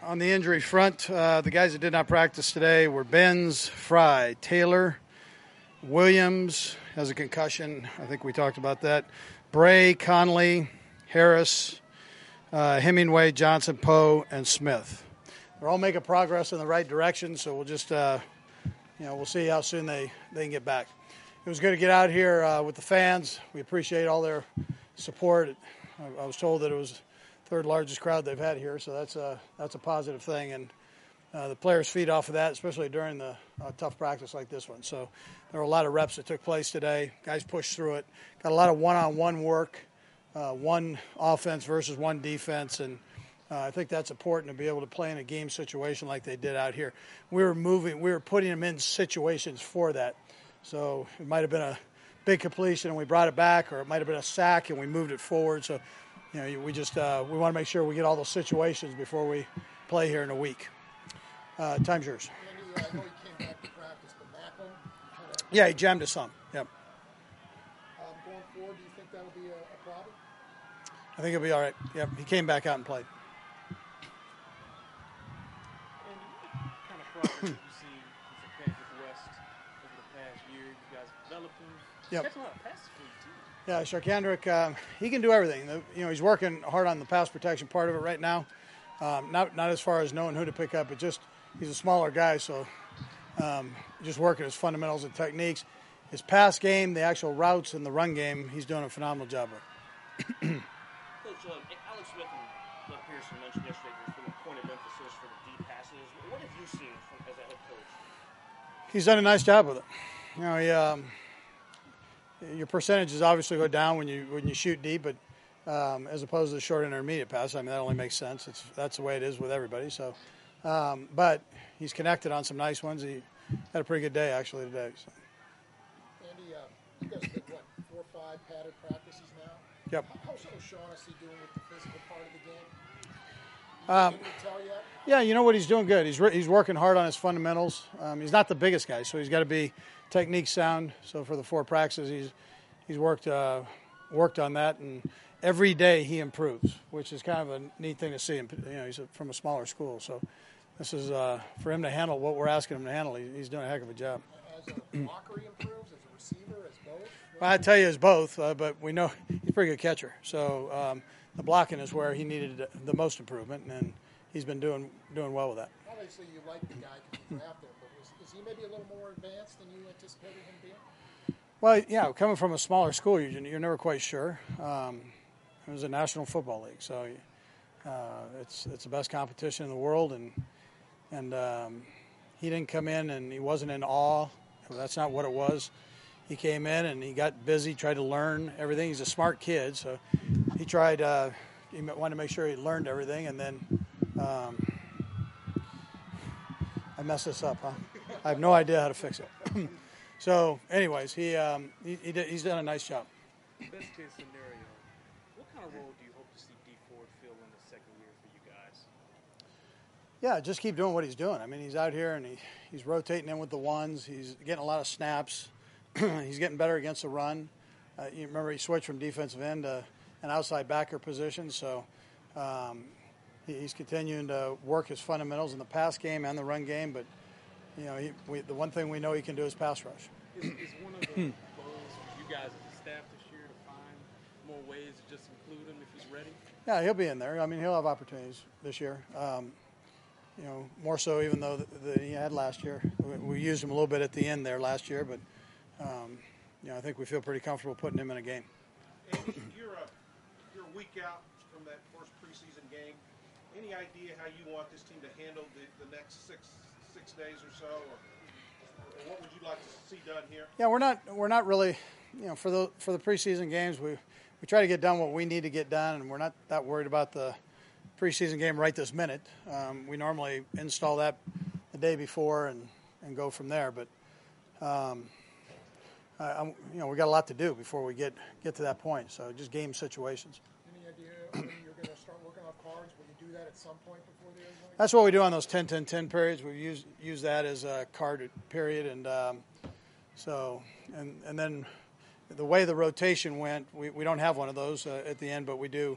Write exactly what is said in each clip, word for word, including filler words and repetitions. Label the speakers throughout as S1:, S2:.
S1: on the injury front, uh, the guys that did not practice today were Benz, Fry, Taylor, Williams has a concussion. I think we talked about that. Bray, Conley, Harris, uh, Hemingway, Johnson, Poe, and Smith. They're all making progress in the right direction, so we'll just, uh, you know, we'll see how soon they, they can get back. It was good to get out here uh, with the fans. We appreciate all their support. I, I was told that it was the third largest crowd they've had here, so that's a, that's a positive thing. And uh, the players feed off of that, especially during the uh, tough practice like this one. So there were a lot of reps that took place today. Guys pushed through it. Got a lot of one-on-one work, uh, one offense versus one defense, and uh, I think that's important to be able to play in a game situation like they did out here. We were moving, we were putting them in situations for that. So it might have been a big completion and we brought it back, or it might have been a sack and we moved it forward. So, you know, we just uh, we want to make sure we get all those situations before we play here in a week. Uh, time's yours.
S2: I know he came back to practice, but Macklin had a,
S1: Yeah, he jammed us some. Yep.
S2: um, going forward, do you think that'll be a, a problem?
S1: I think he'll be all right. Yep, he came back out and played.
S3: And what kind of progress have you seen as a fan with West over the past year? You guys developing?
S1: Yep.
S3: Catching a lot of passes for you, too.
S1: Yeah, Sharkandrick, um, he can do everything. The, you know, he's working hard on the pass protection part of it right now. Um, not not as far as knowing who to pick up, but just he's a smaller guy, so um, just working his fundamentals and techniques. His pass game, the actual routes, and the run game, he's doing a phenomenal job with.
S4: Coach, uh, Alex Smith and Doug Pearson mentioned yesterday there's been a point of emphasis for the deep passes. What have you seen from, as a head coach?
S1: He's done a nice job with it. You know, he, um, your percentages obviously go down when you when you shoot deep, but um, as opposed to the short intermediate pass, I mean that only makes sense. It's that's the way it is with everybody. So, um, but he's connected on some nice ones. He had a pretty good day actually today. So.
S2: Andy, uh, you guys did what, four or five padded practices now?
S1: Yep.
S2: How, how's O'Shaughnessy doing with the physical part of the game?
S1: Um,
S2: Can you tell yet?
S1: Yeah, you know what, he's doing good. He's re- he's working hard on his fundamentals. Um, he's not the biggest guy, so he's got to be technique sound. So for the four practices, he's he's worked uh, worked on that, and every day he improves, which is kind of a neat thing to see. You know, he's from a smaller school, so this is uh, for him to handle what we're asking him to handle. He, he's doing a heck of a job.
S2: As a blocker, he improves. As a receiver, as both.
S1: Well, I tell you, it's both, uh, but we know he's a pretty good catcher. So um, the blocking is where he needed the most improvement, and he's been doing doing well with that.
S2: Obviously, you like the guy because you drafted him, but is, is he maybe a little more advanced than you anticipated him being?
S1: Well, yeah, coming from a smaller school, you're, you're never quite sure. Um, it was a National Football League, so uh, it's it's the best competition in the world, and and um, he didn't come in and he wasn't in awe. That's not what it was. He came in and he got busy, tried to learn everything. He's a smart kid, so he tried. Uh, he wanted to make sure he learned everything, and then um, I messed this up, huh? I have no idea how to fix it. So, anyways, he, um, he, he did, he's done a nice job.
S3: Best case scenario, what kind of role do you hope to see D Ford fill in the second year for you guys?
S1: Yeah, just keep doing what he's doing. I mean, he's out here and he, he's rotating in with the ones. He's getting a lot of snaps. He's getting better against the run. Uh, you remember he switched from defensive end to an outside backer position, so um, he, he's continuing to work his fundamentals in the pass game and the run game. But you know, he, we, the one thing we know he can do is pass rush.
S3: Is, is one of the goals for you guys as a staff this year to find more ways to just include him if he's ready?
S1: Yeah, he'll be in there. I mean, he'll have opportunities this year. Um, you know, more so even though the, the, he had last year. We, we used him a little bit at the end there last year, but um, you know, I think we feel pretty comfortable putting him in a game.
S5: Andy, you're a you're a week out from that first preseason game. Any idea how you want this team to handle the, the next six six days or so, or, or what would you like to see done here?
S1: Yeah, we're not we're not really, you know, for the for the preseason games we we try to get done what we need to get done, and we're not that worried about the preseason game right this minute. Um, we normally install that the day before and, and go from there, but. Um, I, I'm, you know, we got a lot to do before we get, get to that point. So just game situations.
S2: Any idea when you're going to start working off cards? Will you do that at some point before the end?
S1: That's what we do on those ten ten ten periods. We use use that as a card period, and um, so and and then the way the rotation went, we, we don't have one of those uh, at the end, but we do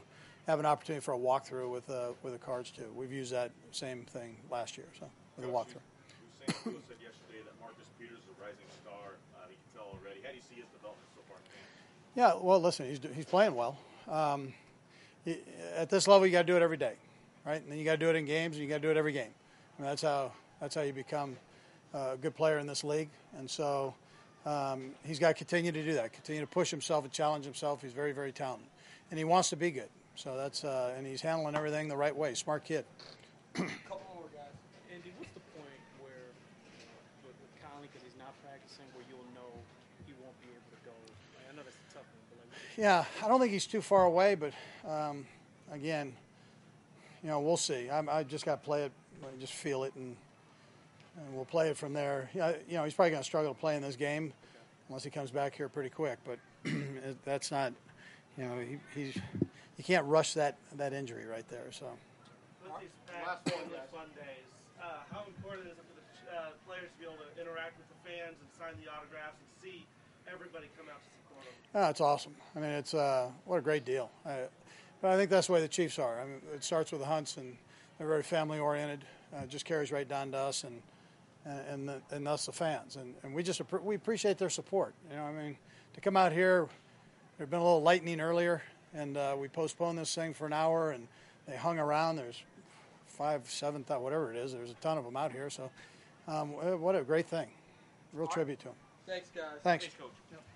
S1: have an opportunity for a walkthrough with uh, with the Cards too. We've used that same thing last year, so with a walkthrough.
S6: Usain Bolt said yesterday that Marcus Peters is a rising star. Uh, he can tell already. How do you see his development so far in camp?
S1: Yeah, well, listen, he's he's playing well. Um, he, at this level, you got to do it every day, right? And then you got to do it in games, and you got to do it every game. I mean, that's how that's how you become a good player in this league. And so um, he's got to continue to do that, continue to push himself and challenge himself. He's very, very talented, and he wants to be good. So that's uh, and he's handling everything the right way. Smart kid.
S3: Couple more guys. Andy, what's the point where you know, with, with Conley, because he's not practicing, where you'll know he won't be able to go? I know that's a tough one, but like,
S1: Yeah, I don't think he's too far away, but um, again, you know, we'll see. I'm, I just got to play it, just feel it, and and we'll play it from there. Yeah, you know, he's probably going to struggle to play in this game unless he comes back here pretty quick. But it, that's not, you know, he, he's you can't rush that that injury right there. So.
S7: With these past family fun days, uh, how important is it for the uh, players to be able to interact with the fans and sign the autographs and see everybody come out to support them?
S1: Oh, it's awesome. I mean, it's uh, what a great deal. I, but I think that's the way the Chiefs are. I mean, it starts with the Hunts, and they're very family oriented. Uh, it just carries right down to us and and the, and us the fans, and, and we just we appreciate their support. You know, I mean, to come out here, there'd been a little lightning earlier, and uh, we postponed this thing for an hour, and they hung around. There's five, seven, whatever it is. There's a ton of them out here. So, um, what a great thing! Real tribute to them.
S3: thanks, guys.
S1: Thanks.
S4: Thanks, Coach.